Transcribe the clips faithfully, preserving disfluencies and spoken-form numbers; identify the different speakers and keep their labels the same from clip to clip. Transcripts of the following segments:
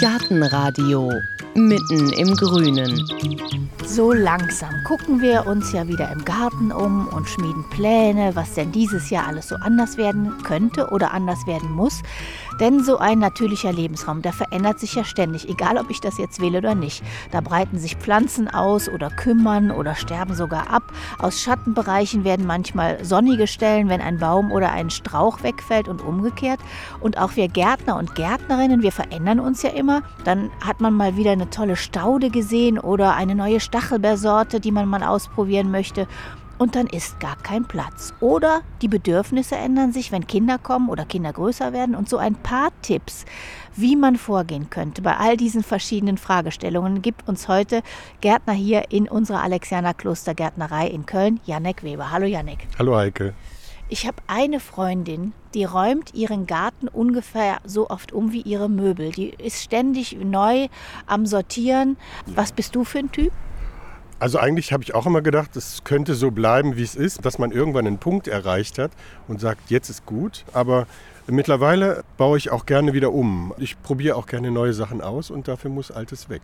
Speaker 1: Gartenradio mitten im Grünen.
Speaker 2: So langsam gucken wir uns ja wieder im Garten um und schmieden Pläne, was denn dieses Jahr alles so anders werden könnte oder anders werden muss. Denn so ein natürlicher Lebensraum, der verändert sich ja ständig, egal ob ich das jetzt wähle oder nicht. Da breiten sich Pflanzen aus oder kümmern oder sterben sogar ab. Aus Schattenbereichen werden manchmal sonnige Stellen, wenn ein Baum oder ein Strauch wegfällt und umgekehrt. Und auch wir Gärtner und Gärtnerinnen, wir verändern uns ja immer. Dann hat man mal wieder eine tolle Staude gesehen oder eine neue Stachelbeersorte, die man mal ausprobieren möchte. Und dann ist gar kein Platz. Oder die Bedürfnisse ändern sich, wenn Kinder kommen oder Kinder größer werden. Und so ein paar Tipps, wie man vorgehen könnte bei all diesen verschiedenen Fragestellungen, gibt uns heute Gärtner hier in unserer Alexianer Klostergärtnerei in Köln, Jannek Weber. Hallo Jannek.
Speaker 3: Hallo Heike.
Speaker 2: Ich habe eine Freundin, die räumt ihren Garten ungefähr so oft um wie ihre Möbel. Die ist ständig neu am Sortieren. Was bist du für ein Typ?
Speaker 3: Also eigentlich habe ich auch immer gedacht, es könnte so bleiben, wie es ist, dass man irgendwann einen Punkt erreicht hat und sagt, jetzt ist gut. Aber mittlerweile baue ich auch gerne wieder um. Ich probiere auch gerne neue Sachen aus und dafür muss Altes weg.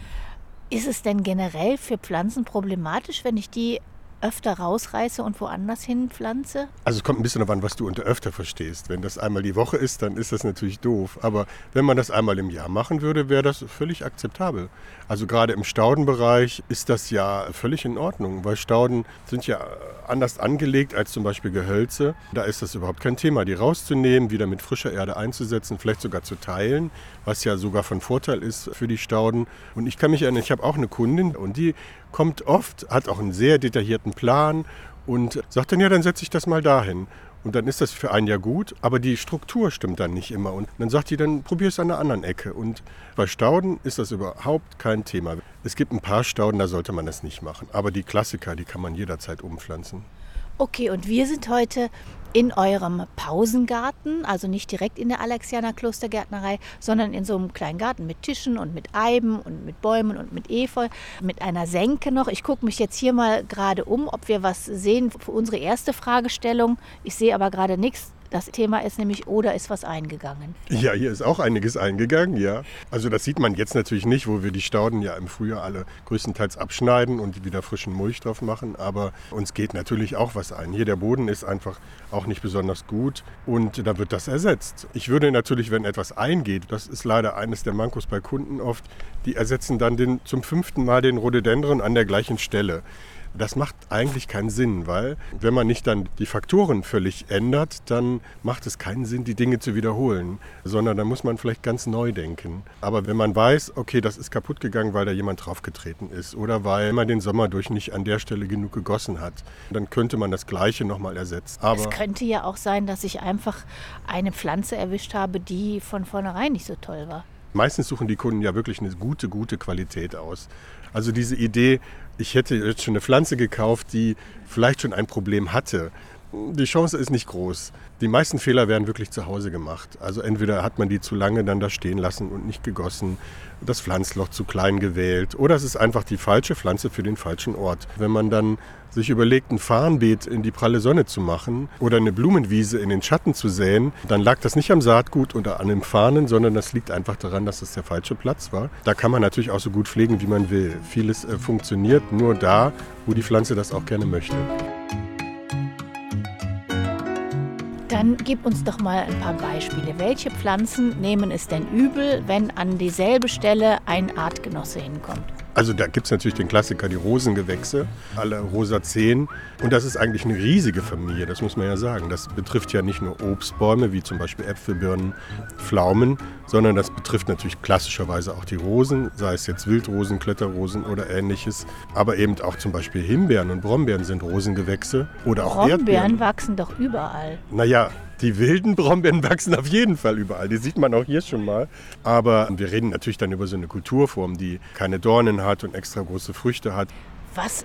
Speaker 2: Ist es denn generell für Pflanzen problematisch, wenn ich die öfter rausreiße und woanders hin pflanze?
Speaker 3: Also es kommt ein bisschen darauf an, was du unter öfter verstehst. Wenn das einmal die Woche ist, dann ist das natürlich doof. Aber wenn man das einmal im Jahr machen würde, wäre das völlig akzeptabel. Also gerade im Staudenbereich ist das ja völlig in Ordnung, weil Stauden sind ja anders angelegt als zum Beispiel Gehölze. Da ist das überhaupt kein Thema, die rauszunehmen, wieder mit frischer Erde einzusetzen, vielleicht sogar zu teilen, was ja sogar von Vorteil ist für die Stauden. Und ich kann mich erinnern, ich habe auch eine Kundin und die kommt oft, hat auch einen sehr detaillierten Plan und sagt dann, ja, dann setze ich das mal dahin. Und dann ist das für ein Jahr gut, aber die Struktur stimmt dann nicht immer. Und dann sagt die, dann probier es an einer anderen Ecke. Und bei Stauden ist das überhaupt kein Thema. Es gibt ein paar Stauden, da sollte man das nicht machen. Aber die Klassiker, die kann man jederzeit umpflanzen.
Speaker 2: Okay, und wir sind heute in eurem Pausengarten, also nicht direkt in der Alexianer Klostergärtnerei, sondern in so einem kleinen Garten mit Tischen und mit Eiben und mit Bäumen und mit Efeu, mit einer Senke noch. Ich gucke mich jetzt hier mal gerade um, ob wir was sehen für unsere erste Fragestellung. Ich sehe aber gerade nichts. Das Thema ist nämlich, oder ist was eingegangen?
Speaker 3: Ja, hier ist auch einiges eingegangen, ja. Also das sieht man jetzt natürlich nicht, wo wir die Stauden ja im Frühjahr alle größtenteils abschneiden und wieder frischen Mulch drauf machen. Aber uns geht natürlich auch was ein. Hier der Boden ist einfach auch nicht besonders gut und da wird das ersetzt. Ich würde natürlich, wenn etwas eingeht, das ist leider eines der Mankos bei Kunden oft, die ersetzen dann den, zum fünften Mal den Rhododendron an der gleichen Stelle. Das macht eigentlich keinen Sinn, weil wenn man nicht dann die Faktoren völlig ändert, dann macht es keinen Sinn, die Dinge zu wiederholen, sondern dann muss man vielleicht ganz neu denken. Aber wenn man weiß, okay, das ist kaputt gegangen, weil da jemand draufgetreten ist oder weil man den Sommer durch nicht an der Stelle genug gegossen hat, dann könnte man das Gleiche nochmal ersetzen. Aber
Speaker 2: es könnte ja auch sein, dass ich einfach eine Pflanze erwischt habe, die von vornherein nicht so toll war.
Speaker 3: Meistens suchen die Kunden ja wirklich eine gute, gute Qualität aus. Also diese Idee, ich hätte jetzt schon eine Pflanze gekauft, die vielleicht schon ein Problem hatte. Die Chance ist nicht groß. Die meisten Fehler werden wirklich zu Hause gemacht. Also entweder hat man die zu lange dann da stehen lassen und nicht gegossen, das Pflanzloch zu klein gewählt oder es ist einfach die falsche Pflanze für den falschen Ort. Wenn man dann sich überlegt, ein Farnbeet in die pralle Sonne zu machen oder eine Blumenwiese in den Schatten zu säen, dann lag das nicht am Saatgut oder an den Farnen, sondern das liegt einfach daran, dass es der falsche Platz war. Da kann man natürlich auch so gut pflegen, wie man will. Vieles äh, funktioniert nur da, wo die Pflanze das auch gerne möchte.
Speaker 2: Dann gib uns doch mal ein paar Beispiele. Welche Pflanzen nehmen es denn übel, wenn an dieselbe Stelle ein Artgenosse hinkommt?
Speaker 3: Also da gibt es natürlich den Klassiker, die Rosengewächse, alle Rosazeen. Und das ist eigentlich eine riesige Familie, das muss man ja sagen. Das betrifft ja nicht nur Obstbäume, wie zum Beispiel Äpfel, Birnen, Pflaumen, sondern das betrifft natürlich klassischerweise auch die Rosen, sei es jetzt Wildrosen, Kletterrosen oder ähnliches. Aber eben auch zum Beispiel Himbeeren und Brombeeren sind Rosengewächse. Oder auch
Speaker 2: Brombeeren
Speaker 3: Erdbeeren.
Speaker 2: Wachsen doch überall.
Speaker 3: Naja, die wilden Brombeeren wachsen auf jeden Fall überall. Die sieht man auch hier schon mal. Aber wir reden natürlich dann über so eine Kulturform, die keine Dornen hat und extra große Früchte hat.
Speaker 2: Was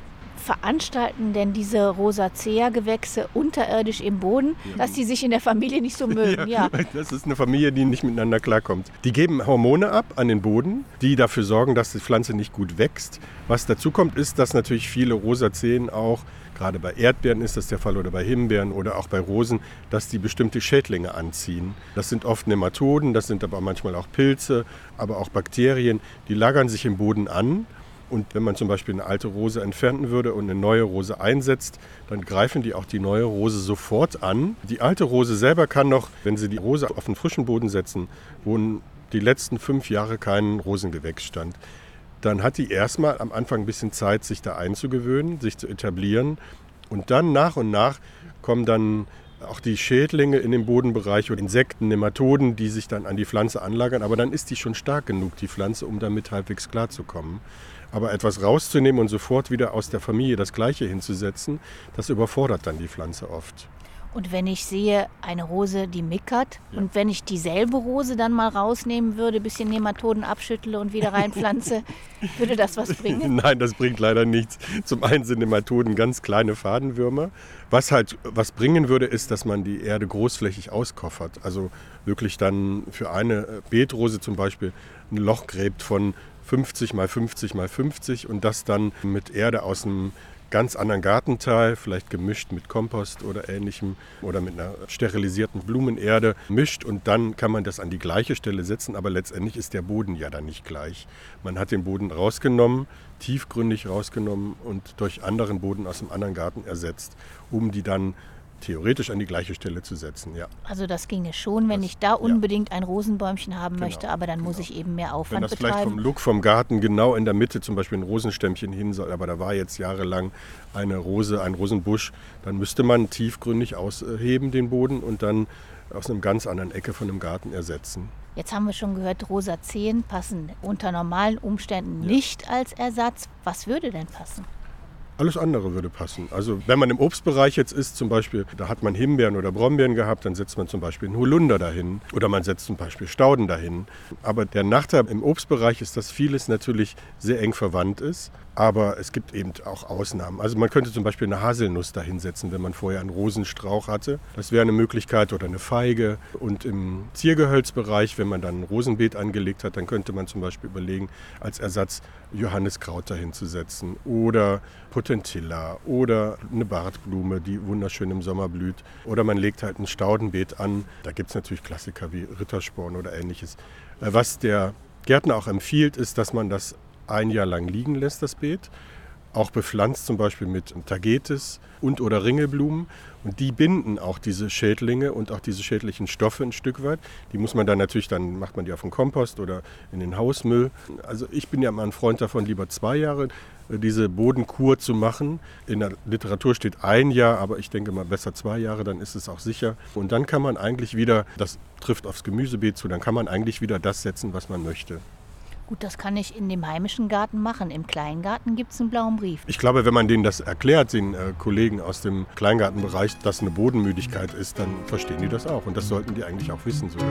Speaker 2: veranstalten denn diese Rosacea-Gewächse unterirdisch im Boden, ja. dass die sich in der Familie nicht so mögen? Ja,
Speaker 3: ja. Das ist eine Familie, die nicht miteinander klarkommt. Die geben Hormone ab an den Boden, die dafür sorgen, dass die Pflanze nicht gut wächst. Was dazu kommt, ist, dass natürlich viele Rosaceen auch, gerade bei Erdbeeren ist das der Fall oder bei Himbeeren oder auch bei Rosen, dass die bestimmte Schädlinge anziehen. Das sind oft Nematoden, das sind aber manchmal auch Pilze, aber auch Bakterien. Die lagern sich im Boden an. Und wenn man zum Beispiel eine alte Rose entfernen würde und eine neue Rose einsetzt, dann greifen die auch die neue Rose sofort an. Die alte Rose selber kann noch, wenn Sie die Rose auf einen frischen Boden setzen, wo die letzten fünf Jahre kein Rosengewächs stand, dann hat die erstmal am Anfang ein bisschen Zeit, sich da einzugewöhnen, sich zu etablieren. Und dann nach und nach kommen dann auch die Schädlinge in den Bodenbereich oder Insekten, Nematoden, die sich dann an die Pflanze anlagern. Aber dann ist die schon stark genug, die Pflanze, um damit halbwegs klarzukommen. Aber etwas rauszunehmen und sofort wieder aus der Familie das Gleiche hinzusetzen, das überfordert dann die Pflanze oft.
Speaker 2: Und wenn ich sehe, eine Rose, die mickert,
Speaker 3: ja.
Speaker 2: und wenn ich dieselbe Rose dann mal rausnehmen würde, ein bisschen Nematoden abschüttle und wieder reinpflanze, würde das was bringen?
Speaker 3: Nein, das bringt leider nichts. Zum einen sind Nematoden ganz kleine Fadenwürmer. Was halt was bringen würde, ist, dass man die Erde großflächig auskoffert. Also wirklich dann für eine Beetrose zum Beispiel ein Loch gräbt von fünfzig mal fünfzig mal fünfzig und das dann mit Erde aus einem ganz anderen Gartenteil, vielleicht gemischt mit Kompost oder ähnlichem oder mit einer sterilisierten Blumenerde mischt und dann kann man das an die gleiche Stelle setzen, aber letztendlich ist der Boden ja dann nicht gleich. Man hat den Boden rausgenommen, tiefgründig rausgenommen und durch anderen Boden aus einem anderen Garten ersetzt, um die dann theoretisch an die gleiche Stelle zu setzen, ja.
Speaker 2: Also das ginge schon, wenn
Speaker 3: das,
Speaker 2: ich da
Speaker 3: ja.
Speaker 2: unbedingt ein Rosenbäumchen haben
Speaker 3: Genau,
Speaker 2: möchte, aber dann
Speaker 3: genau.
Speaker 2: muss ich eben mehr Aufwand
Speaker 3: Wenn das
Speaker 2: betreiben.
Speaker 3: vielleicht vom Look vom Garten genau in der Mitte zum Beispiel ein Rosenstämmchen hin soll, aber da war jetzt jahrelang eine Rose, ein Rosenbusch, dann müsste man tiefgründig ausheben den Boden und dann aus einer ganz anderen Ecke von dem Garten ersetzen.
Speaker 2: Jetzt haben wir schon gehört, Rosaceen passen unter normalen Umständen
Speaker 3: Ja.
Speaker 2: nicht als Ersatz. Was würde denn passen?
Speaker 3: Alles andere würde passen. Also wenn man im Obstbereich jetzt ist, zum Beispiel, da hat man Himbeeren oder Brombeeren gehabt, dann setzt man zum Beispiel einen Holunder dahin oder man setzt zum Beispiel Stauden dahin. Aber der Nachteil im Obstbereich ist, dass vieles natürlich sehr eng verwandt ist. Aber es gibt eben auch Ausnahmen. Also man könnte zum Beispiel eine Haselnuss da hinsetzen, wenn man vorher einen Rosenstrauch hatte. Das wäre eine Möglichkeit oder eine Feige. Und im Ziergehölzbereich, wenn man dann ein Rosenbeet angelegt hat, dann könnte man zum Beispiel überlegen, als Ersatz Johanniskraut dahin zu setzen oder Potentilla oder eine Bartblume, die wunderschön im Sommer blüht. Oder man legt halt ein Staudenbeet an. Da gibt es natürlich Klassiker wie Rittersporn oder ähnliches. Was der Gärtner auch empfiehlt, ist, dass man das ein Jahr lang liegen lässt, das Beet. Auch bepflanzt zum Beispiel mit Tagetes und oder Ringelblumen. Und die binden auch diese Schädlinge und auch diese schädlichen Stoffe ein Stück weit. Die muss man dann natürlich, dann macht man die auf den Kompost oder in den Hausmüll. Also ich bin ja mal ein Freund davon, lieber zwei Jahre diese Bodenkur zu machen. In der Literatur steht ein Jahr, aber ich denke mal besser zwei Jahre, dann ist es auch sicher. Und dann kann man eigentlich wieder, das trifft aufs Gemüsebeet zu, dann kann man eigentlich wieder das setzen, was man möchte.
Speaker 2: Gut, das kann ich in dem heimischen Garten machen. Im Kleingarten gibt es einen blauen Brief.
Speaker 3: Ich glaube, wenn man denen das erklärt, den äh, Kollegen aus dem Kleingartenbereich, dass eine Bodenmüdigkeit ist, dann verstehen die das auch. Und das sollten die eigentlich auch wissen sogar.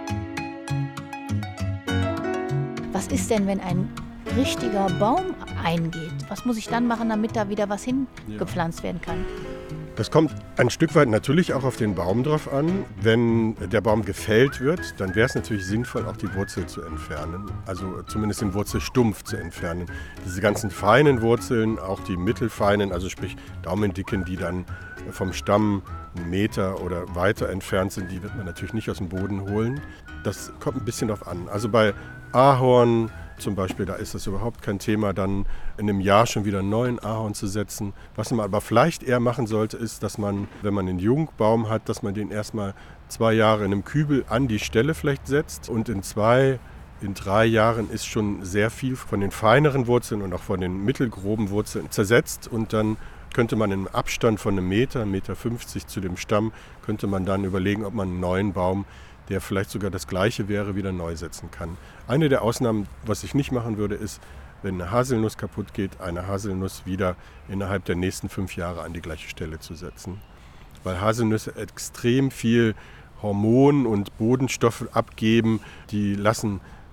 Speaker 2: Was ist denn, wenn ein richtiger Baum eingeht? Was muss ich dann machen, damit da wieder was hingepflanzt werden kann?
Speaker 3: Das kommt ein Stück weit natürlich auch auf den Baum drauf an. Wenn der Baum gefällt wird, dann wäre es natürlich sinnvoll, auch die Wurzel zu entfernen. Also zumindest den Wurzelstumpf zu entfernen. Diese ganzen feinen Wurzeln, auch die mittelfeinen, also sprich Daumendicken, die dann vom Stamm einen Meter oder weiter entfernt sind, die wird man natürlich nicht aus dem Boden holen. Das kommt ein bisschen drauf an. Also bei Ahorn zum Beispiel, da ist das überhaupt kein Thema, dann in einem Jahr schon wieder einen neuen Ahorn zu setzen. Was man aber vielleicht eher machen sollte, ist, dass man, wenn man einen Jungbaum hat, dass man den erstmal zwei Jahre in einem Kübel an die Stelle vielleicht setzt und in zwei, in drei Jahren ist schon sehr viel von den feineren Wurzeln und auch von den mittelgroben Wurzeln zersetzt und dann könnte man im Abstand von einem Meter, eins Komma fünfzig Meter zu dem Stamm, könnte man dann überlegen, ob man einen neuen Baum, der vielleicht sogar das Gleiche wäre, wieder neu setzen kann. Eine der Ausnahmen, was ich nicht machen würde, ist, wenn eine Haselnuss kaputt geht, eine Haselnuss wieder innerhalb der nächsten fünf Jahre an die gleiche Stelle zu setzen. Weil Haselnüsse extrem viel Hormon und Bodenstoffe abgeben, die lassen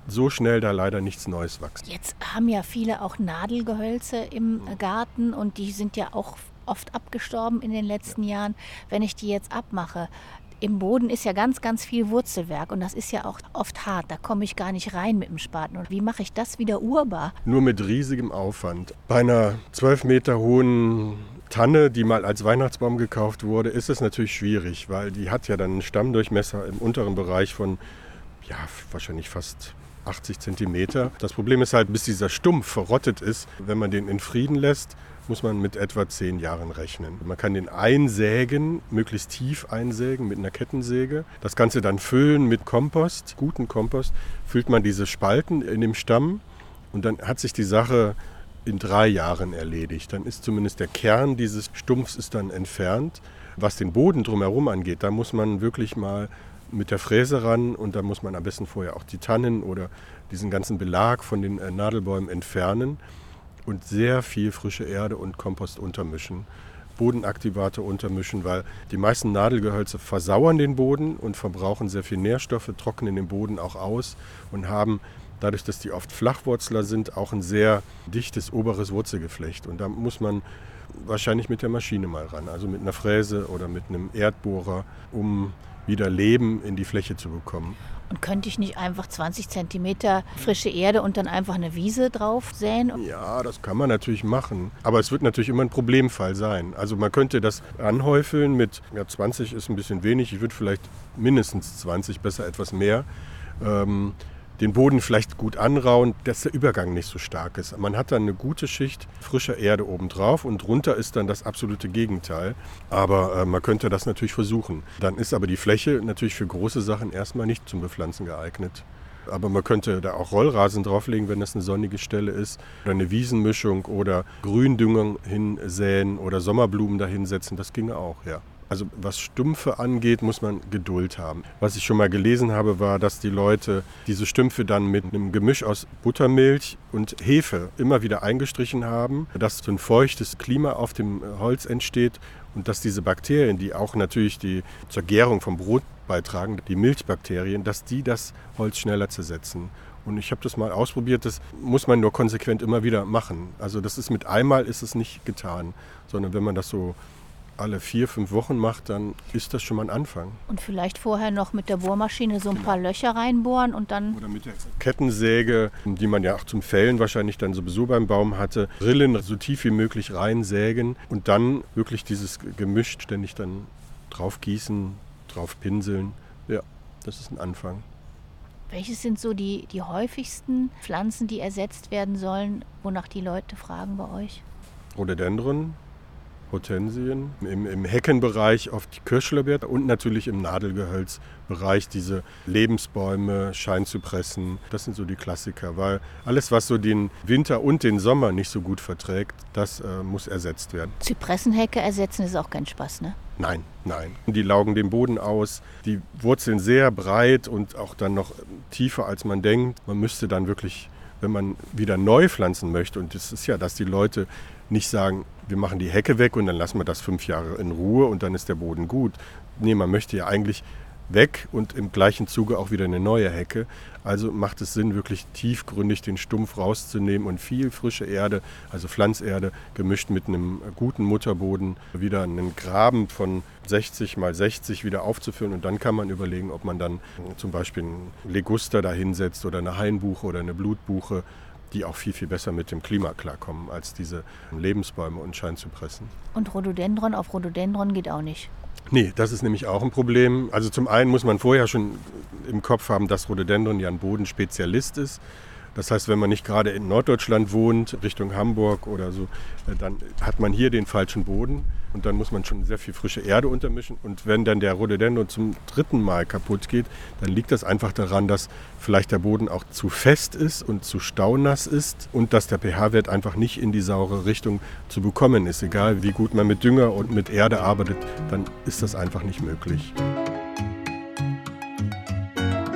Speaker 3: so schnell da leider nichts Neues wachsen.
Speaker 2: Jetzt haben ja viele auch Nadelgehölze im Garten und die sind ja auch oft abgestorben in den letzten ja. Jahren. Wenn ich die jetzt abmache, im Boden ist ja ganz, ganz viel Wurzelwerk und das ist ja auch oft hart. Da komme ich gar nicht rein mit dem Spaten. Und wie mache ich das wieder urbar?
Speaker 3: Nur mit riesigem Aufwand. Bei einer zwölf Meter hohen Tanne, die mal als Weihnachtsbaum gekauft wurde, ist es natürlich schwierig, weil die hat ja dann einen Stammdurchmesser im unteren Bereich von, ja, wahrscheinlich fast achtzig Zentimeter. Das Problem ist halt, bis dieser Stumpf verrottet ist, wenn man den in Frieden lässt, muss man mit etwa zehn Jahren rechnen. Man kann den einsägen, möglichst tief einsägen mit einer Kettensäge. Das Ganze dann füllen mit Kompost, guten Kompost, füllt man diese Spalten in dem Stamm und dann hat sich die Sache in drei Jahren erledigt. Dann ist zumindest der Kern dieses Stumpfs ist dann entfernt. Was den Boden drumherum angeht, da muss man wirklich mal mit der Fräse ran und da muss man am besten vorher auch die Tannen oder diesen ganzen Belag von den Nadelbäumen entfernen und sehr viel frische Erde und Kompost untermischen, Bodenaktivator untermischen, weil die meisten Nadelgehölze versauern den Boden und verbrauchen sehr viel Nährstoffe, trocknen den Boden auch aus und haben dadurch, dass die oft Flachwurzler sind, auch ein sehr dichtes oberes Wurzelgeflecht. Und da muss man wahrscheinlich mit der Maschine mal ran, also mit einer Fräse oder mit einem Erdbohrer, um wieder Leben in die Fläche zu bekommen.
Speaker 2: Und könnte ich nicht einfach zwanzig Zentimeter frische Erde und dann einfach eine Wiese drauf säen?
Speaker 3: Ja, das kann man natürlich machen. Aber es wird natürlich immer ein Problemfall sein. Also man könnte das anhäufeln mit, ja, zwanzig ist ein bisschen wenig, ich würde vielleicht mindestens zwanzig, besser etwas mehr. Ähm, den Boden vielleicht gut anrauen, dass der Übergang nicht so stark ist. Man hat dann eine gute Schicht frischer Erde obendrauf und drunter ist dann das absolute Gegenteil. Aber äh, man könnte das natürlich versuchen. Dann ist aber die Fläche natürlich für große Sachen erstmal nicht zum Bepflanzen geeignet. Aber man könnte da auch Rollrasen drauflegen, wenn das eine sonnige Stelle ist. Oder eine Wiesenmischung oder Gründüngung hinsäen oder Sommerblumen dahinsetzen. Das ginge auch, ja. Also was Stümpfe angeht, muss man Geduld haben. Was ich schon mal gelesen habe, war, dass die Leute diese Stümpfe dann mit einem Gemisch aus Buttermilch und Hefe immer wieder eingestrichen haben, dass so ein feuchtes Klima auf dem Holz entsteht und dass diese Bakterien, die auch natürlich die zur Gärung vom Brot beitragen, die Milchbakterien, dass die das Holz schneller zersetzen. Und ich habe das mal ausprobiert, das muss man nur konsequent immer wieder machen. Also das ist mit einmal ist es nicht getan, sondern wenn man das so alle vier, fünf Wochen macht, dann ist das schon mal ein Anfang.
Speaker 2: Und vielleicht vorher noch mit der Bohrmaschine so ein paar Löcher reinbohren und dann...
Speaker 3: Oder mit der Kettensäge, die man ja auch zum Fällen wahrscheinlich dann sowieso beim Baum hatte, Rillen so tief wie möglich reinsägen und dann wirklich dieses Gemisch ständig dann drauf gießen, drauf pinseln. Ja, das ist ein Anfang.
Speaker 2: Welches sind so die, die häufigsten Pflanzen, die ersetzt werden sollen, wonach die Leute fragen bei euch?
Speaker 3: Rhododendron, Hortensien, im, im Heckenbereich oft die Kirschlorbeer und natürlich im Nadelgehölzbereich diese Lebensbäume, Scheinzypressen. Das sind so die Klassiker, weil alles, was so den Winter und den Sommer nicht so gut verträgt, das äh, muss ersetzt werden.
Speaker 2: Zypressenhecke ersetzen ist auch kein Spaß, ne?
Speaker 3: Nein, nein. Die laugen den Boden aus, die Wurzeln sehr breit und auch dann noch tiefer, als man denkt. Man müsste dann wirklich, wenn man wieder neu pflanzen möchte, und das ist ja, dass die Leute nicht sagen, wir machen die Hecke weg und dann lassen wir das fünf Jahre in Ruhe und dann ist der Boden gut. Nee, man möchte ja eigentlich weg und im gleichen Zuge auch wieder eine neue Hecke. Also macht es Sinn, wirklich tiefgründig den Stumpf rauszunehmen und viel frische Erde, also Pflanzerde, gemischt mit einem guten Mutterboden, wieder einen Graben von sechzig mal sechzig wieder aufzufüllen. Und dann kann man überlegen, ob man dann zum Beispiel einen Leguster da hinsetzt oder eine Hainbuche oder eine Blutbuche, die auch viel, viel besser mit dem Klima klarkommen als diese Lebensbäume und Scheinzypressen.
Speaker 2: Und Rhododendron auf Rhododendron geht auch nicht?
Speaker 3: Nee, das ist nämlich auch ein Problem. Also zum einen muss man vorher schon im Kopf haben, dass Rhododendron ja ein Bodenspezialist ist. Das heißt, wenn man nicht gerade in Norddeutschland wohnt, Richtung Hamburg oder so, dann hat man hier den falschen Boden und dann muss man schon sehr viel frische Erde untermischen. Und wenn dann der Rhododendron zum dritten Mal kaputt geht, dann liegt das einfach daran, dass vielleicht der Boden auch zu fest ist und zu staunass ist und dass der pH-Wert einfach nicht in die saure Richtung zu bekommen ist. Egal wie gut man mit Dünger und mit Erde arbeitet, dann ist das einfach nicht möglich.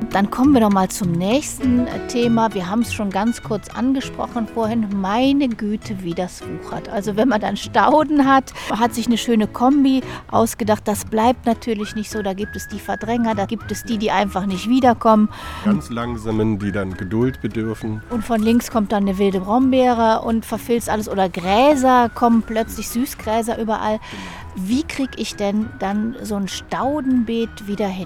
Speaker 2: Dann kommen wir doch mal zum nächsten Thema. Wir haben es schon ganz kurz angesprochen vorhin. Meine Güte, wie das wuchert. Also wenn man dann Stauden hat, hat sich eine schöne Kombi ausgedacht. Das bleibt natürlich nicht so. Da gibt es die Verdränger, da gibt es die, die einfach nicht wiederkommen.
Speaker 3: Ganz langsamen, die dann Geduld bedürfen.
Speaker 2: Und von links kommt dann eine wilde Brombeere und verfilzt alles. Oder Gräser, kommen plötzlich Süßgräser überall. Wie kriege ich denn dann so ein Staudenbeet wieder hin?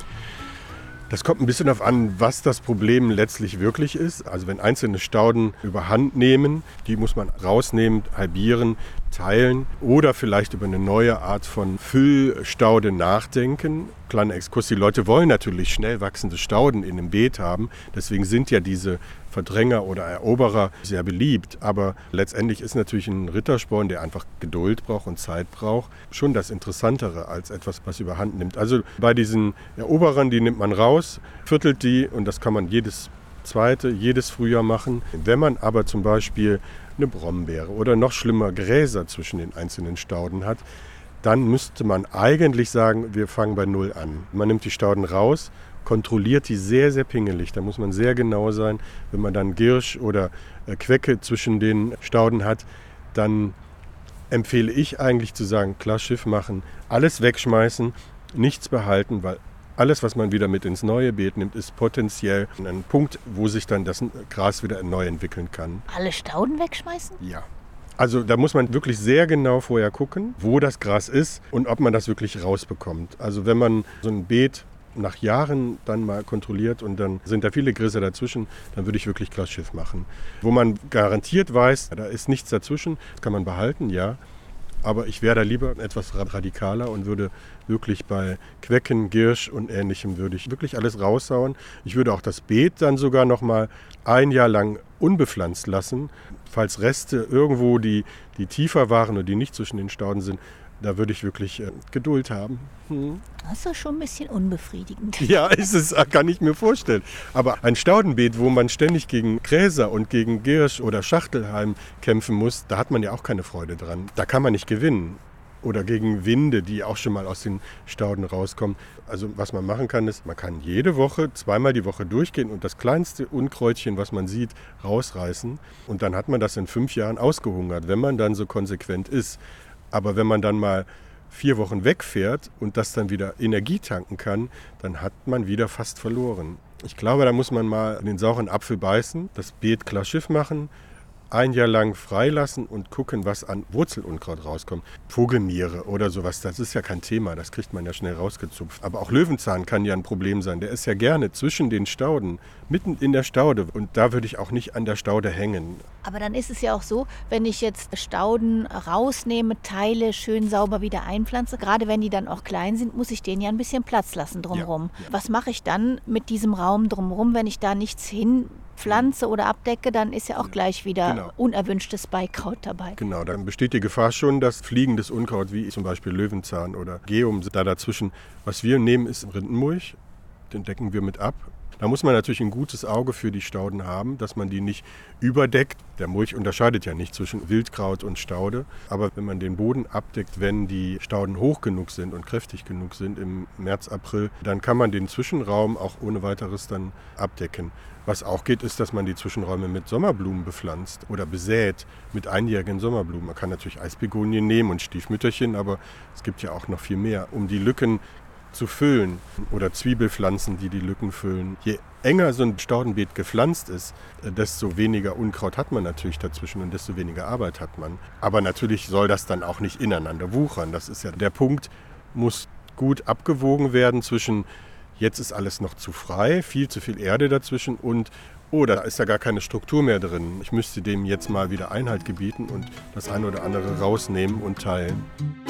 Speaker 3: Das kommt ein bisschen darauf an, was das Problem letztlich wirklich ist. Also wenn einzelne Stauden überhand nehmen, die muss man rausnehmen, halbieren, teilen oder vielleicht über eine neue Art von Füllstaude nachdenken. Kleiner Exkurs, die Leute wollen natürlich schnell wachsende Stauden in einem Beet haben. Deswegen sind ja diese Verdränger oder Eroberer sehr beliebt. Aber letztendlich ist natürlich ein Rittersporn, der einfach Geduld braucht und Zeit braucht, schon das Interessantere als etwas, was überhand nimmt. Also bei diesen Eroberern, die nimmt man raus, viertelt die und das kann man jedes zweite, jedes Frühjahr machen. Wenn man aber zum Beispiel eine Brombeere oder noch schlimmer Gräser zwischen den einzelnen Stauden hat, dann müsste man eigentlich sagen, wir fangen bei Null an. Man nimmt die Stauden raus, kontrolliert die sehr, sehr pingelig. Da muss man sehr genau sein. Wenn man dann Girsch oder Quecke zwischen den Stauden hat, dann empfehle ich eigentlich zu sagen, klar Schiff machen, alles wegschmeißen, nichts behalten, weil alles, was man wieder mit ins neue Beet nimmt, ist potenziell ein Punkt, wo sich dann das Gras wieder neu entwickeln kann.
Speaker 2: Alle Stauden wegschmeißen?
Speaker 3: Ja. Also da muss man wirklich sehr genau vorher gucken, wo das Gras ist und ob man das wirklich rausbekommt. Also wenn man so ein Beet nach Jahren dann mal kontrolliert und dann sind da viele Grisse dazwischen, dann würde ich wirklich klar Schiff machen. Wo man garantiert weiß, da ist nichts dazwischen, das kann man behalten, ja. Aber ich wäre da lieber etwas radikaler und würde wirklich bei Quecken, Girsch und Ähnlichem würde ich wirklich alles raushauen. Ich würde auch das Beet dann sogar noch mal ein Jahr lang unbepflanzt lassen. Falls Reste irgendwo, die, die tiefer waren und die nicht zwischen den Stauden sind, da würde ich wirklich äh, Geduld haben. Hm.
Speaker 2: Das ist schon ein bisschen unbefriedigend.
Speaker 3: Ja, ist es, kann ich mir vorstellen. Aber ein Staudenbeet, wo man ständig gegen Gräser und gegen Girsch oder Schachtelhalm kämpfen muss, da hat man ja auch keine Freude dran. Da kann man nicht gewinnen. Oder gegen Winde, die auch schon mal aus den Stauden rauskommen. Also was man machen kann, ist, man kann jede Woche, zweimal die Woche durchgehen und das kleinste Unkräutchen, was man sieht, rausreißen. Und dann hat man das in fünf Jahren ausgehungert, wenn man dann so konsequent ist. Aber wenn man dann mal vier Wochen wegfährt und das dann wieder Energie tanken kann, dann hat man wieder fast verloren. Ich glaube, da muss man mal den sauren Apfel beißen, das Beet klar Schiff machen, ein Jahr lang freilassen und gucken, was an Wurzelunkraut rauskommt. Vogelmiere oder sowas, das ist ja kein Thema, das kriegt man ja schnell rausgezupft. Aber auch Löwenzahn kann ja ein Problem sein. Der ist ja gerne zwischen den Stauden, mitten in der Staude. Und da würde ich auch nicht an der Staude hängen.
Speaker 2: Aber dann ist es ja auch so, wenn ich jetzt Stauden rausnehme, teile, schön sauber wieder einpflanze, gerade wenn die dann auch klein sind, muss ich denen ja ein bisschen Platz lassen drumherum. Ja, ja. Was mache ich dann mit diesem Raum drumherum, wenn ich da nichts hin pflanze oder abdecke, dann ist ja auch gleich wieder genau. unerwünschtes Beikraut dabei.
Speaker 3: Genau, dann besteht die Gefahr schon, dass fliegendes Unkraut wie zum Beispiel Löwenzahn oder Geum da dazwischen. Was wir nehmen, ist Rindenmulch, den decken wir mit ab. Da muss man natürlich ein gutes Auge für die Stauden haben, dass man die nicht überdeckt. Der Mulch unterscheidet ja nicht zwischen Wildkraut und Staude. Aber wenn man den Boden abdeckt, wenn die Stauden hoch genug sind und kräftig genug sind im März, April, dann kann man den Zwischenraum auch ohne weiteres dann abdecken. Was auch geht, ist, dass man die Zwischenräume mit Sommerblumen bepflanzt oder besät mit einjährigen Sommerblumen. Man kann natürlich Eisbegonien nehmen und Stiefmütterchen, aber es gibt ja auch noch viel mehr, um die Lücken zu füllen oder Zwiebelpflanzen, die die Lücken füllen. Je enger so ein Staudenbeet gepflanzt ist, desto weniger Unkraut hat man natürlich dazwischen und desto weniger Arbeit hat man. Aber natürlich soll das dann auch nicht ineinander wuchern. Das ist ja der Punkt, muss gut abgewogen werden zwischen jetzt ist alles noch zu frei, viel zu viel Erde dazwischen und oh, da ist ja gar keine Struktur mehr drin. Ich müsste dem jetzt mal wieder Einhalt gebieten und das eine oder andere rausnehmen und teilen.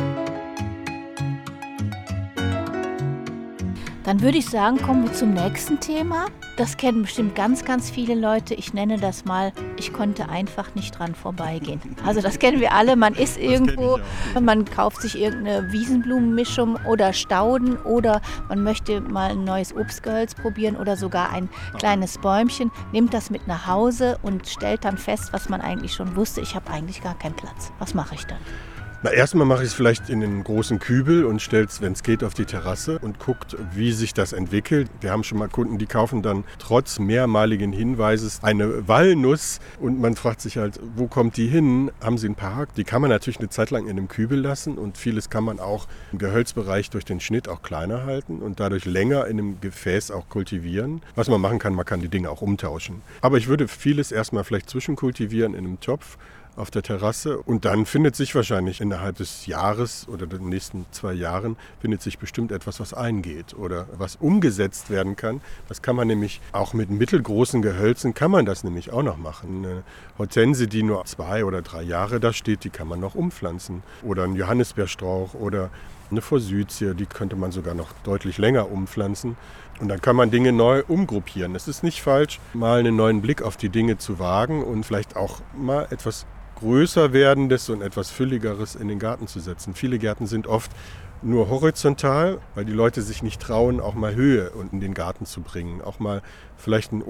Speaker 2: Dann würde ich sagen, kommen wir zum nächsten Thema. Das kennen bestimmt ganz, ganz viele Leute. Ich nenne das mal, ich konnte einfach nicht dran vorbeigehen. Also das kennen wir alle. Man ist irgendwo, man kauft sich irgendeine Wiesenblumenmischung oder Stauden oder man möchte mal ein neues Obstgehölz probieren oder sogar ein kleines Bäumchen, nimmt das mit nach Hause und stellt dann fest, was man eigentlich schon wusste. Ich habe eigentlich gar keinen Platz. Was mache ich dann?
Speaker 3: Na, erstmal mache ich es vielleicht in den großen Kübel und stelle es, wenn es geht, auf die Terrasse und guckt, wie sich das entwickelt. Wir haben schon mal Kunden, die kaufen dann trotz mehrmaligen Hinweises eine Walnuss und man fragt sich halt, wo kommt die hin? Haben sie einen Park? Die kann man natürlich eine Zeit lang in einem Kübel lassen und vieles kann man auch im Gehölzbereich durch den Schnitt auch kleiner halten und dadurch länger in einem Gefäß auch kultivieren. Was man machen kann, man kann die Dinge auch umtauschen. Aber ich würde vieles erstmal vielleicht zwischenkultivieren in einem Topf auf der Terrasse und dann findet sich wahrscheinlich innerhalb des Jahres oder den nächsten zwei Jahren findet sich bestimmt etwas, was eingeht oder was umgesetzt werden kann. Das kann man nämlich auch mit mittelgroßen Gehölzen, kann man das nämlich auch noch machen. Eine Hortensie, die nur zwei oder drei Jahre da steht, die kann man noch umpflanzen. Oder ein Johannisbeerstrauch oder eine Forsythie, die könnte man sogar noch deutlich länger umpflanzen. Und dann kann man Dinge neu umgruppieren. Es ist nicht falsch, mal einen neuen Blick auf die Dinge zu wagen und vielleicht auch mal etwas größer werdendes und etwas fülligeres in den Garten zu setzen. Viele Gärten sind oft nur horizontal, weil die Leute sich nicht trauen, auch mal Höhe in den Garten zu bringen. Auch mal vielleicht einen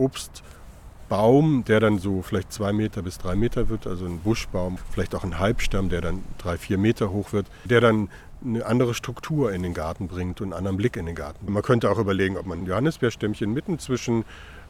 Speaker 3: Obstbaum, der dann so vielleicht zwei Meter bis drei Meter wird, also ein Buschbaum, vielleicht auch ein Halbstamm, der dann drei, vier Meter hoch wird, der dann eine andere Struktur in den Garten bringt und einen anderen Blick in den Garten. Man könnte auch überlegen, ob man ein Johannisbeerstämmchen mitten zwischen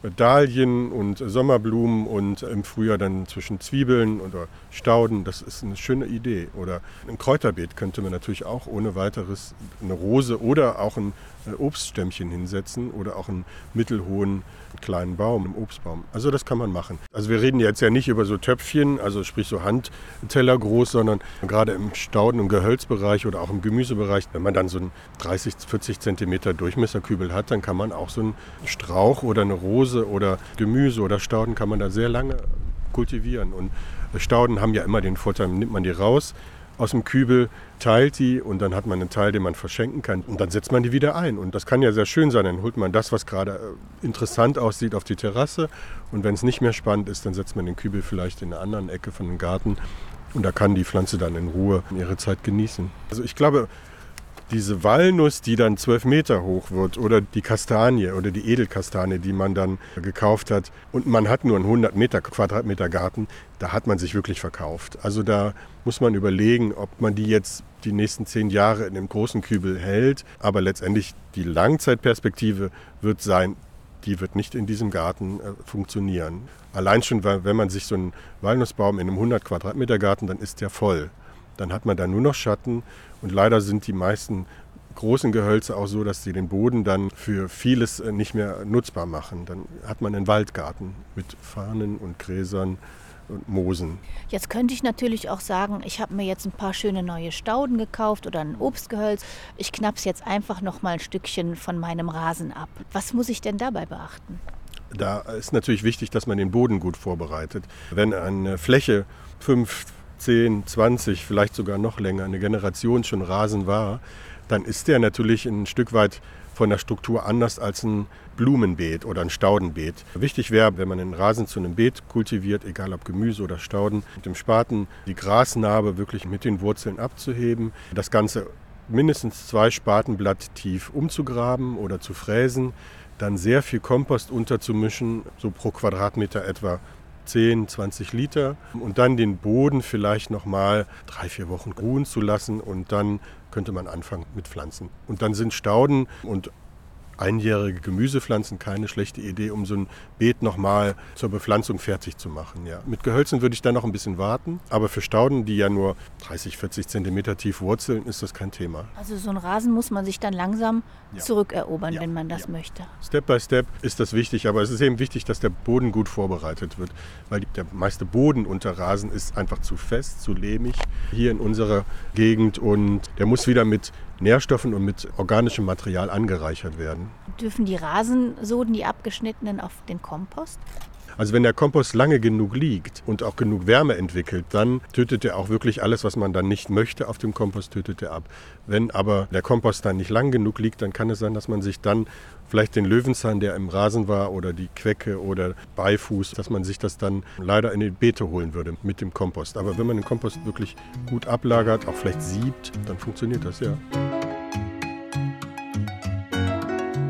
Speaker 3: Dahlien und Sommerblumen und im Frühjahr dann zwischen Zwiebeln oder Stauden, das ist eine schöne Idee. Oder ein Kräuterbeet könnte man natürlich auch ohne weiteres eine Rose oder auch ein Obststämmchen hinsetzen oder auch einen mittelhohen kleinen Baum, einen Obstbaum. Also das kann man machen. Also wir reden jetzt ja nicht über so Töpfchen, also sprich so Handteller groß, sondern gerade im Stauden- und Gehölzbereich oder auch im Gemüsebereich, wenn man dann so einen dreißig, vierzig Zentimeter Durchmesserkübel hat, dann kann man auch so einen Strauch oder eine Rose oder Gemüse oder Stauden kann man da sehr lange kultivieren. Und Stauden haben ja immer den Vorteil, nimmt man die raus aus dem Kübel, teilt die und dann hat man einen Teil, den man verschenken kann und dann setzt man die wieder ein. Und das kann ja sehr schön sein. Dann holt man das, was gerade interessant aussieht, auf die Terrasse und wenn es nicht mehr spannend ist, dann setzt man den Kübel vielleicht in einer anderen Ecke von dem Garten und da kann die Pflanze dann in Ruhe ihre Zeit genießen. Also ich glaube, diese Walnuss, die dann zwölf Meter hoch wird oder die Kastanie oder die Edelkastanie, die man dann gekauft hat und man hat nur einen hundert Meter Quadratmeter Garten, da hat man sich wirklich verkauft. Also da muss man überlegen, ob man die jetzt die nächsten zehn Jahre in einem großen Kübel hält, aber letztendlich die Langzeitperspektive wird sein, die wird nicht in diesem Garten äh, funktionieren. Allein schon, weil, wenn man sich so einen Walnussbaum in einem hundert Quadratmeter Garten, dann ist der voll. Dann hat man da nur noch Schatten und leider sind die meisten großen Gehölze auch so, dass sie den Boden dann für vieles nicht mehr nutzbar machen. Dann hat man einen Waldgarten mit Farnen und Gräsern und Moosen.
Speaker 2: Jetzt könnte ich natürlich auch sagen, ich habe mir jetzt ein paar schöne neue Stauden gekauft oder ein Obstgehölz. Ich knapp's jetzt einfach noch mal ein Stückchen von meinem Rasen ab. Was muss ich denn dabei beachten?
Speaker 3: Da ist natürlich wichtig, dass man den Boden gut vorbereitet. Wenn eine Fläche fünf, zehn, zwanzig, vielleicht sogar noch länger, eine Generation schon Rasen war, dann ist der natürlich ein Stück weit von der Struktur anders als ein Blumenbeet oder ein Staudenbeet. Wichtig wäre, wenn man den Rasen zu einem Beet kultiviert, egal ob Gemüse oder Stauden, mit dem Spaten die Grasnarbe wirklich mit den Wurzeln abzuheben, das Ganze mindestens zwei Spatenblatt tief umzugraben oder zu fräsen, dann sehr viel Kompost unterzumischen, so pro Quadratmeter etwa zehn, zwanzig Liter und dann den Boden vielleicht nochmal drei, vier Wochen ruhen zu lassen und dann könnte man anfangen mit Pflanzen. Und dann sind Stauden und einjährige Gemüsepflanzen keine schlechte Idee, um so ein Beet nochmal zur Bepflanzung fertig zu machen. Ja. Mit Gehölzen würde ich dann noch ein bisschen warten, aber für Stauden, die ja nur dreißig, vierzig Zentimeter tief wurzeln, ist das kein Thema.
Speaker 2: Also so einen Rasen muss man sich dann langsam
Speaker 3: Ja.
Speaker 2: zurückerobern,
Speaker 3: Ja.
Speaker 2: wenn man das
Speaker 3: Ja.
Speaker 2: möchte.
Speaker 3: Step by Step ist das wichtig, aber es ist eben wichtig, dass der Boden gut vorbereitet wird, weil der meiste Boden unter Rasen ist einfach zu fest, zu lehmig hier in unserer Gegend und der muss wieder mit Nährstoffen und mit organischem Material angereichert werden.
Speaker 2: Dürfen die Rasensoden, die abgeschnittenen, auf den Kompost?
Speaker 3: Also wenn der Kompost lange genug liegt und auch genug Wärme entwickelt, dann tötet er auch wirklich alles, was man dann nicht möchte auf dem Kompost, tötet er ab. Wenn aber der Kompost dann nicht lang genug liegt, dann kann es sein, dass man sich dann vielleicht den Löwenzahn, der im Rasen war, oder die Quecke oder Beifuß, dass man sich das dann leider in die Beete holen würde mit dem Kompost. Aber wenn man den Kompost wirklich gut ablagert, auch vielleicht siebt, dann funktioniert das, ja.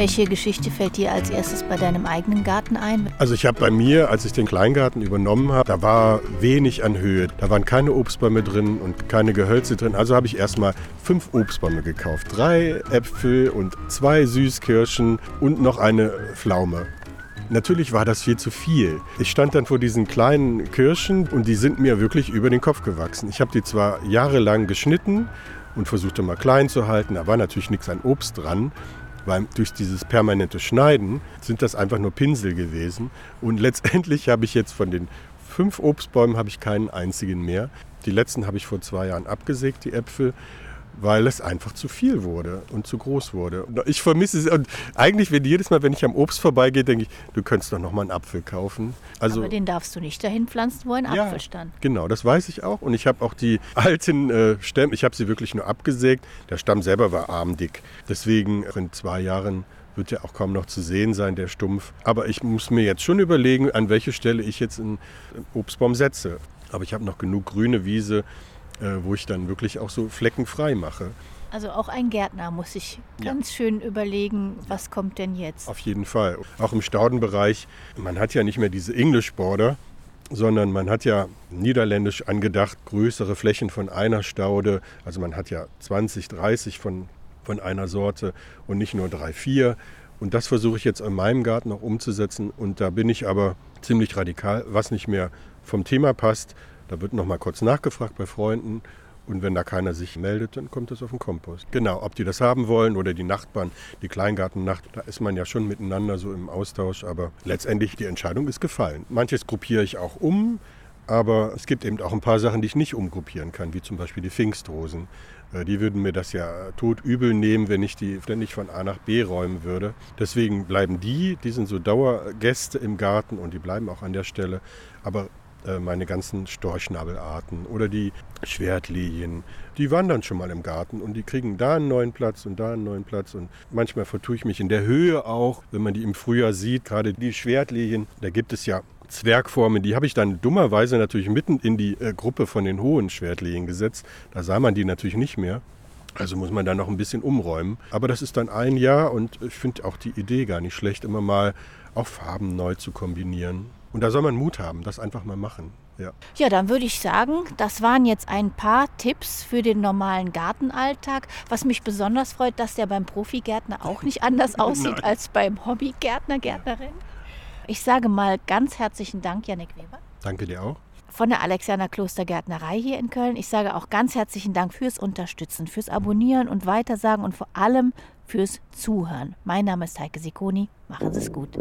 Speaker 2: Welche Geschichte fällt dir als erstes bei deinem eigenen Garten ein?
Speaker 3: Also ich habe bei mir, als ich den Kleingarten übernommen habe, da war wenig an Höhe. Da waren keine Obstbäume drin und keine Gehölze drin. Also habe ich erstmal fünf Obstbäume gekauft. Drei Äpfel und zwei Süßkirschen und noch eine Pflaume. Natürlich war das viel zu viel. Ich stand dann vor diesen kleinen Kirschen und die sind mir wirklich über den Kopf gewachsen. Ich habe die zwar jahrelang geschnitten und versuchte mal klein zu halten, da war natürlich nichts an Obst dran, weil durch dieses permanente Schneiden sind das einfach nur Pinsel gewesen. Und letztendlich habe ich jetzt von den fünf Obstbäumen habe ich keinen einzigen mehr. Die letzten habe ich vor zwei Jahren abgesägt, die Äpfel, weil es einfach zu viel wurde und zu groß wurde. Ich vermisse es. Und eigentlich, wenn jedes Mal, wenn ich am Obst vorbeigehe, denke ich, du könntest doch noch mal einen Apfel kaufen. Also,
Speaker 2: aber den darfst du nicht dahin pflanzen, wo ein
Speaker 3: ja,
Speaker 2: Apfel stand.
Speaker 3: Genau, das weiß ich auch. Und ich habe auch die alten äh, Stämme, ich habe sie wirklich nur abgesägt. Der Stamm selber war armdick. Deswegen in zwei Jahren wird ja auch kaum noch zu sehen sein, der Stumpf. Aber ich muss mir jetzt schon überlegen, an welche Stelle ich jetzt einen Obstbaum setze. Aber ich habe noch genug grüne Wiese, wo ich dann wirklich auch so fleckenfrei mache.
Speaker 2: Also auch ein Gärtner muss sich ganz ja. schön überlegen, was kommt denn jetzt?
Speaker 3: Auf jeden Fall. Auch im Staudenbereich, man hat ja nicht mehr diese English Border, sondern man hat ja niederländisch angedacht, größere Flächen von einer Staude. Also man hat ja zwanzig, dreißig von, von einer Sorte und nicht nur drei, vier. Und das versuche ich jetzt in meinem Garten noch umzusetzen. Und da bin ich aber ziemlich radikal, was nicht mehr vom Thema passt. Da wird noch mal kurz nachgefragt bei Freunden und wenn da keiner sich meldet, dann kommt das auf den Kompost. Genau, ob die das haben wollen oder die Nachbarn, die Kleingartennacht, da ist man ja schon miteinander so im Austausch, aber letztendlich die Entscheidung ist gefallen. Manches gruppiere ich auch um, aber es gibt eben auch ein paar Sachen, die ich nicht umgruppieren kann, wie zum Beispiel die Pfingstrosen. Die würden mir das ja todübel nehmen, wenn ich die ständig von A nach B räumen würde. Deswegen bleiben die, die sind so Dauergäste im Garten und die bleiben auch an der Stelle, aber meine ganzen Storchschnabelarten oder die Schwertlilien, die wandern schon mal im Garten und die kriegen da einen neuen Platz und da einen neuen Platz und manchmal vertue ich mich in der Höhe auch, wenn man die im Frühjahr sieht, gerade die Schwertlilien, da gibt es ja Zwergformen, die habe ich dann dummerweise natürlich mitten in die äh, Gruppe von den hohen Schwertlilien gesetzt, da sah man die natürlich nicht mehr. Also muss man da noch ein bisschen umräumen. Aber das ist dann ein Jahr und ich finde auch die Idee gar nicht schlecht, immer mal auch Farben neu zu kombinieren. Und da soll man Mut haben, das einfach mal machen. Ja.
Speaker 2: Ja, dann würde ich sagen, das waren jetzt ein paar Tipps für den normalen Gartenalltag. Was mich besonders freut, dass der beim Profigärtner auch nicht anders aussieht als beim Hobbygärtner, Gärtnerin. Ich sage mal ganz herzlichen Dank, Jannik Weber.
Speaker 3: Danke dir auch.
Speaker 2: Von der Alexianer Klostergärtnerei hier in Köln. Ich sage auch ganz herzlichen Dank fürs Unterstützen, fürs Abonnieren und Weitersagen und vor allem fürs Zuhören. Mein Name ist Heike Sicconi. Machen Sie es gut.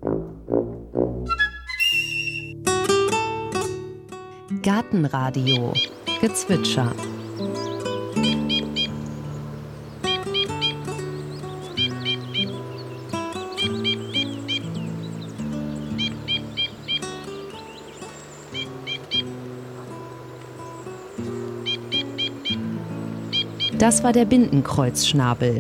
Speaker 1: Gartenradio Gezwitscher. Das war der Bindenkreuzschnabel.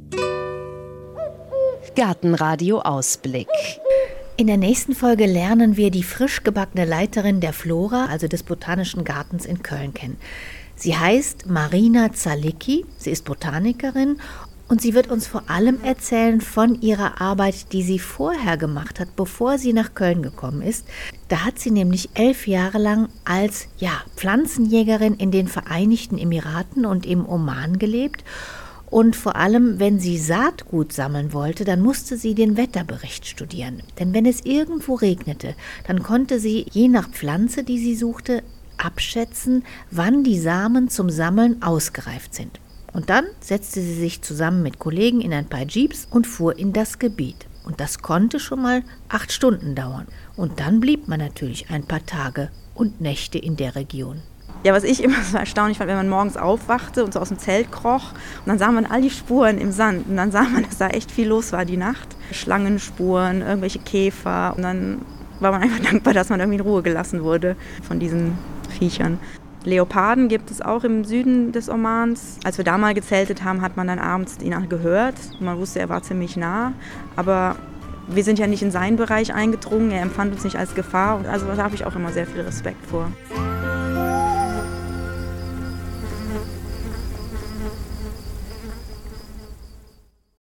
Speaker 1: Gartenradio Ausblick.
Speaker 2: In der nächsten Folge lernen wir die frisch gebackene Leiterin der Flora, also des Botanischen Gartens in Köln, kennen. Sie heißt Marina Zalicki, sie ist Botanikerin und sie wird uns vor allem erzählen von ihrer Arbeit, die sie vorher gemacht hat, bevor sie nach Köln gekommen ist. Da hat sie nämlich elf Jahre lang als ja, Pflanzenjägerin in den Vereinigten Emiraten und im Oman gelebt. Und vor allem, wenn sie Saatgut sammeln wollte, dann musste sie den Wetterbericht studieren. Denn wenn es irgendwo regnete, dann konnte sie je nach Pflanze, die sie suchte, abschätzen, wann die Samen zum Sammeln ausgereift sind. Und dann setzte sie sich zusammen mit Kollegen in ein paar Jeeps und fuhr in das Gebiet. Und das konnte schon mal acht Stunden dauern. Und dann blieb man natürlich ein paar Tage und Nächte in der Region.
Speaker 4: Ja, was ich immer so erstaunlich fand, wenn man morgens aufwachte und so aus dem Zelt kroch und dann sah man all die Spuren im Sand und dann sah man, dass da echt viel los war die Nacht. Schlangenspuren, irgendwelche Käfer und dann war man einfach dankbar, dass man irgendwie in Ruhe gelassen wurde von diesen Viechern. Leoparden gibt es auch im Süden des Omans. Als wir da mal gezeltet haben, hat man dann abends ihn gehört. Man wusste, er war ziemlich nah, aber wir sind ja nicht in seinen Bereich eingedrungen, er empfand uns nicht als Gefahr. Also da habe ich auch immer sehr viel Respekt vor.